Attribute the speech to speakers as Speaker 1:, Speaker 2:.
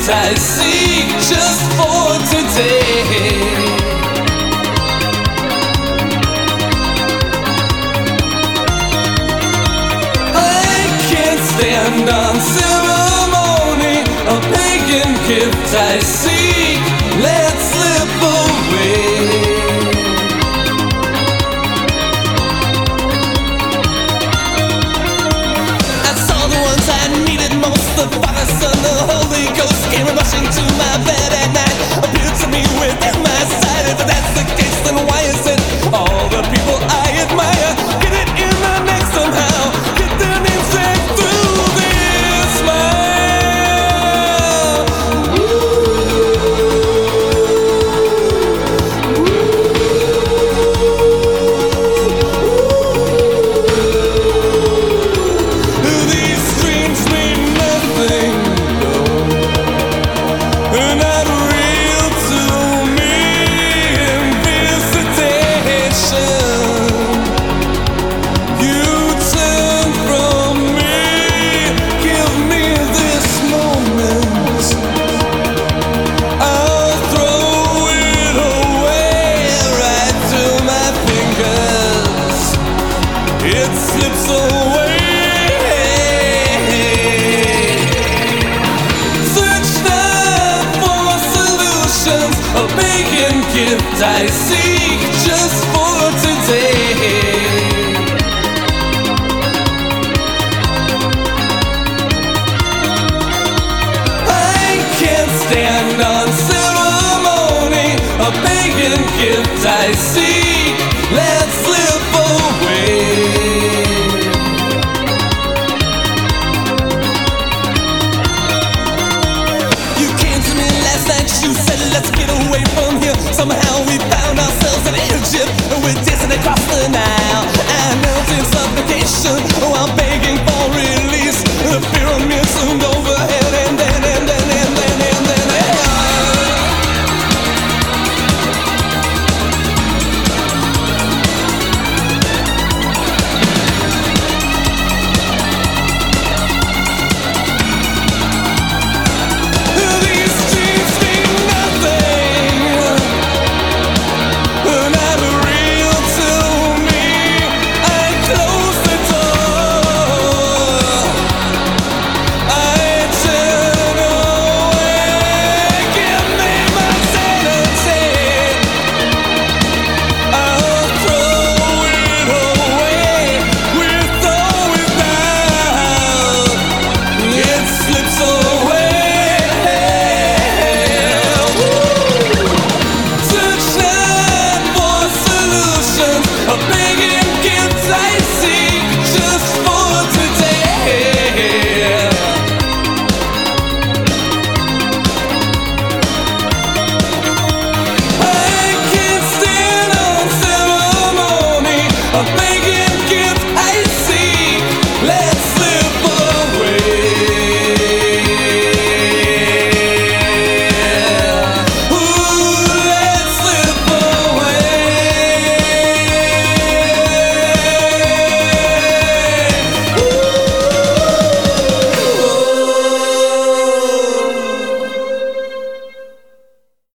Speaker 1: gift I seek just for today. I can't stand on ceremony, a pagan gift I seek, let's slip away. The Father, Son, the Holy Ghost came rushing to my bed at night, appeared to me within my sight. If that's the case, then why is it all the people I admire get it in the neck somehow, get their names dragged through this smile? These dreams mean nothing, not real to me. In visitation, you turn from me. Give me this moment, I'll throw it away. Right through my fingers, it slips away. A pagan gift I seek just for today. I can't stand on ceremony, a pagan gift I seek, let's slip away. You said let's get away from here. Somehow we found ourselves in Egypt, and we're dancing across the Nile. I knelt in supplication,